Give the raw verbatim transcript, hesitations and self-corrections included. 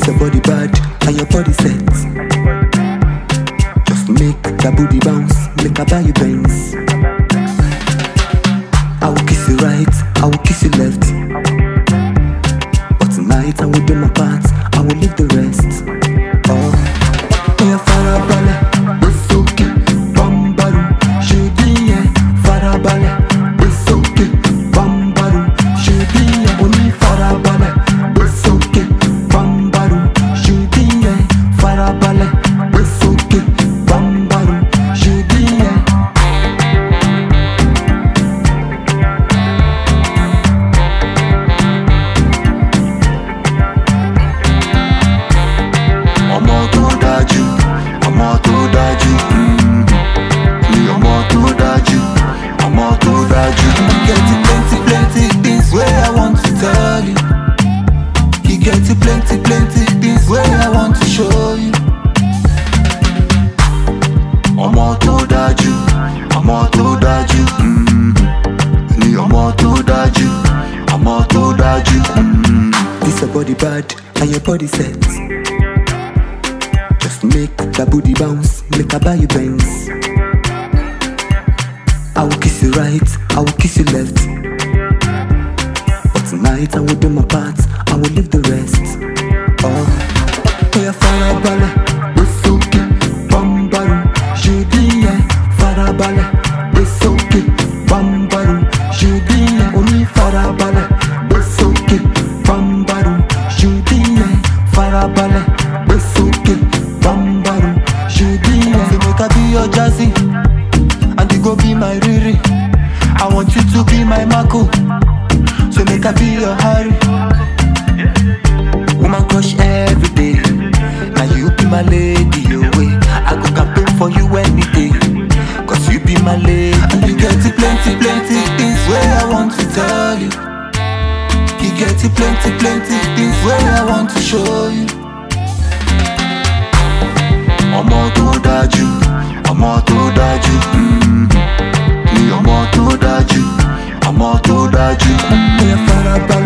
This your body bad and your body set. Just make that booty bounce, make I buy you Benz. I will kiss you right, I will kiss you left. But tonight I will do my part, I will leave the rest. Oh, yeah, farabalẹ̀, gbé sókè, bambaru, ṣe díẹ̀. Farabalẹ̀, gbé sókè, bambaru, ṣe díẹ̀. Oní farabalẹ̀, gbé sókè, bambaru, ṣe díẹ̀. Farabalẹ̀, gbé sókè, bambaru, ṣe díẹ̀. Ọmọ tó dájú, ọmọ tó dájú, mm. Ni ọmọ tó dájú, ọmọ tó dájú. Get plenty, plenty things where I want to tell you. You get plenty, plenty things where I want to show you. Ọmọ tó dájú, ọmọ tó dájú, mm. Ni ọmọ tó dájú, ọmọ tó dájú, mm. This your body bad and your body set. Just make that booty bounce, make I buy you Benz. I will kiss you right, I will kiss you left. But tonight I will do my part, I will leave the rest. Oh, yeah, farabalẹ̀, gbé sókè, bambaru, ṣe díẹ̀. Farabalẹ̀, gbé sókè, bambaru, ṣe díẹ̀. Oní farabalẹ̀, gbé sókè, bambaru, ṣe díẹ̀. Farabalẹ̀, gbé sókè, bambaru, ṣe díẹ̀. So make I be your Jazzy, and you go be my Riri. I want you to be my Marco, so make I be your Harry. Woman crush every day, now you be my lady, your way. I go campaign for you any day, cause you be my lady. And you get plenty, plenty things where I want to tell you. You get plenty, plenty things where I want to show you. Ọmọ tó dájú, ọmọ tó dájú, mm. Ni ọmọ tó dájú, ọmọ tó dájú, mm. Oya farabalẹ̀.